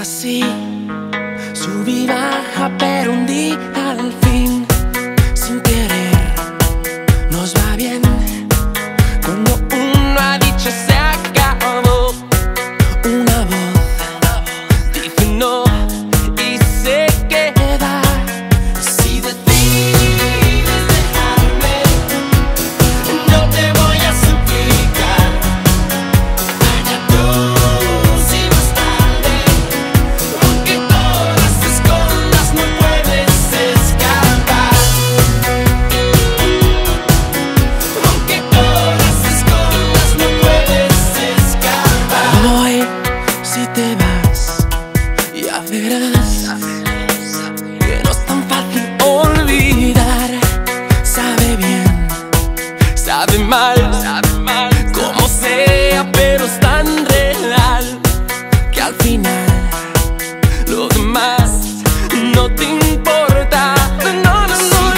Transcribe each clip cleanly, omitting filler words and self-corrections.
así, sub y baja, pero un día al fin, sin querer, nos va bien. Cuando uno ha dicho se acabó, una voz dice no y se queda. Si decides dejarme, no te voy a suplicar. Allá tú, si no es tarde, aunque todas te escondas no puedes escapar. Aunque todas te escondas no puedes escapar. Hoy, si te vas, ya verás que no es tan fácil olvidar. Sabe bien, sabe mal, como sea, pero es tan real que al final lo demás no te importa. No, no, no,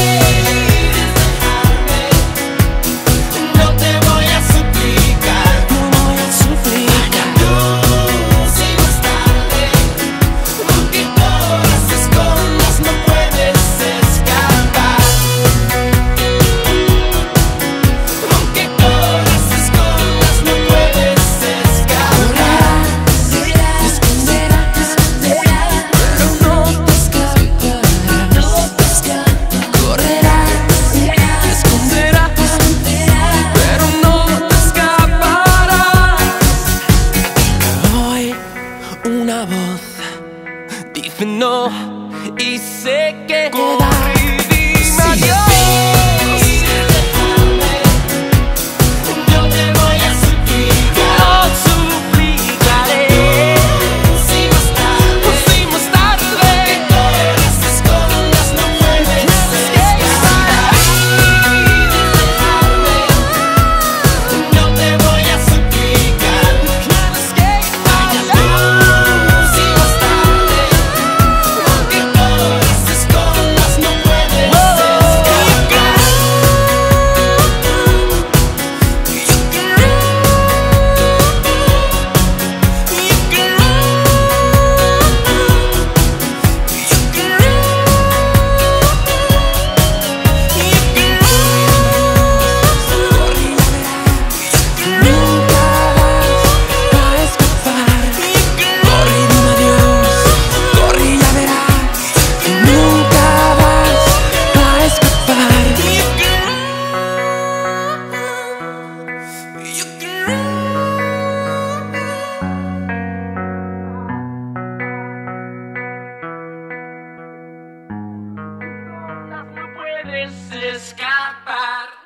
no te voy a suplicar. No voy a suplicar. Tú, si no es tarde, aunque todas te escondas no puedes escapar. Aunque todas te escondas no puedes escapar. Te esconderás, pero no te escaparás. Correrás, te esconderás, pero no te escaparás. Hoy una voz dice no y se queda. Dime adiós. No te voy a suplicar. No suplicaré. Si más tarde, aunque todas te escondas no puedes escapar. No te voy a suplicar. Allá tú, si más tarde, aunque todas te escondas no puedes escapar. Nunca vas a escapar. Corre y dime adiós. Corre y ya verás. Nunca vas a escapar. No puedes escapar.